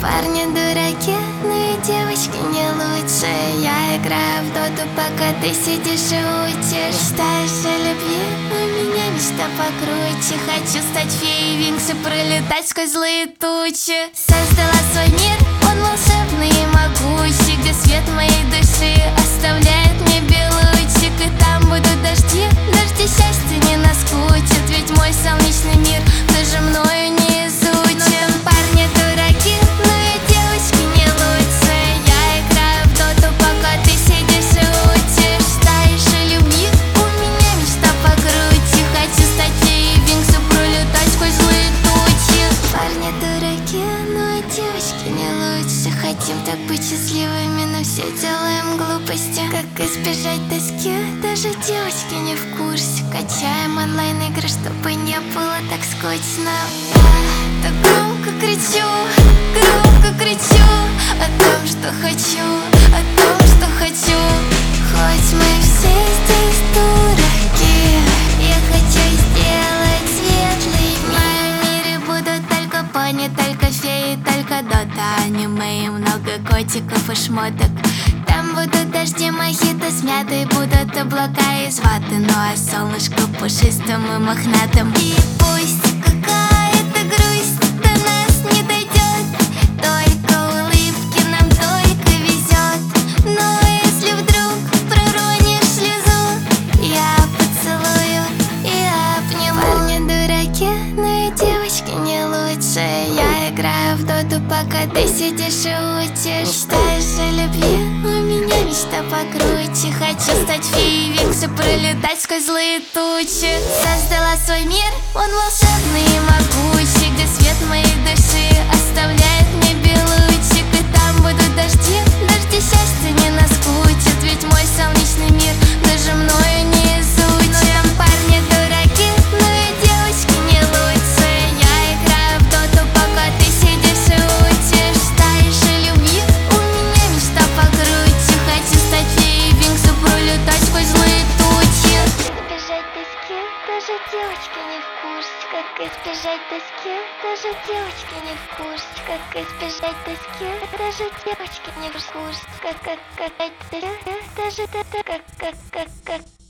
Парни дураки, но и девочки не лучше. Я играю в доту, пока ты сидишь и учишь. Мечтаешь о любви, у меня мечта покруче. Хочу стать феей Винкс и пролетать сквозь злые тучи. Создала свой мир, он волшебный и могучий, где свет моей души оставляет мне белый лучик. И там будут дожди, дожди счастья не наскучат, ведь мой солнечный мир даже мною не изучен. Парни дураки, но и девочки не лучше. Я играю в доту, пока ты сидишь и учишь. Мечтаешь о любви, у меня мечта покруче. Хочу стать феей Винкс и пролетать сквозь злые тучи. Парни дураки, но и девочки не лучше. Хотим так быть счастливыми, но все делаем глупости. Как избежать тоски, даже девочки не в курсе. Качаем онлайн-игры, чтобы не было так скучно. Я так громко кричу о том, что хочу, о том, что хочу. Хоть мы все здесь дураки, я хочу сделать светлый мир. В моем мире будут только пони, только феи, только дота, аниме и много котиков и шмоток. Там будут дожди, мохито смятые, будут облака из ваты. Ну а солнышко пушистым и мохнатым. И пусть какая-то грусть до нас не дойдет, только улыбки нам только везет. Но если вдруг проронишь слезу, я поцелую и обниму. Парни дураки, но и девочки не лучше. Я играю в доту, пока ты сидишь и учишь. Мечтаешь о любви, у меня мечта покруче. Хочу стать феей Винкс и пролетать сквозь злые тучи. Создала свой мир, он волшебный и могучий, где свет моей души оставляет мне белый лучик. И там будут дожди, дожди счастья не наскучат, ведь мой солнечный мир даже мною не изучен. Парни дураки, но и девочки не лучше. Я играю в доту, пока ты сидишь и учишь. Мечтаешь о любви, у меня мечта покруче. Хочу стать феей Винкс и пролетать сквозь злые тучи. Избежать тоски, даже девочки не в курсе. Как избежать тоски, даже девочки не в курсе. Как избежать тоски, даже девочки не в курсе. Как